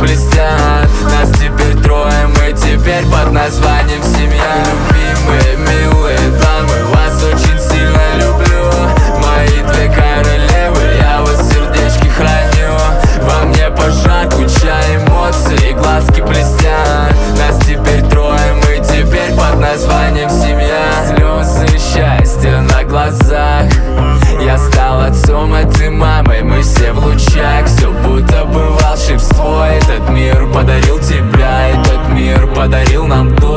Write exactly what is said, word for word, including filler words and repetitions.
блестят. Нас теперь трое, мы теперь под названием семья. Любимые, милые дамы, вас очень сильно люблю. Мои две королевы, я вас в сердечке храню. Во мне пожар, куча эмоций, и глазки блестят. Нас теперь трое, мы теперь под названием семья. Слезы счастья на глазах. Я стал отцом, а ты мамой, мы все в лучах. Все будто бы волшебство. Этот мир подарил тебя, этот мир подарил нам дух.